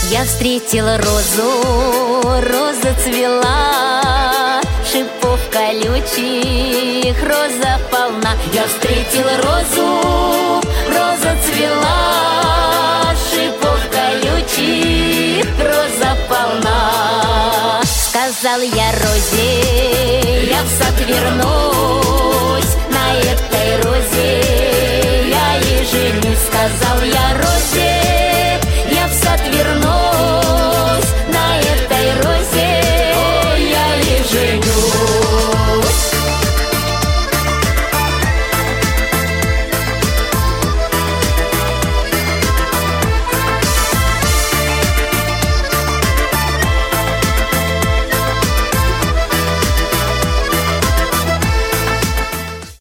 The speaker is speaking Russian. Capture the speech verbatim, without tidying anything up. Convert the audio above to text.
Я встретила розу, роза цвела, шипов колючих роза полна. Я встретила розу, роза цвела, шипов колючих роза полна. Сказал я розе, я в сад вернусь, на этой розе я и женюсь. Сказал я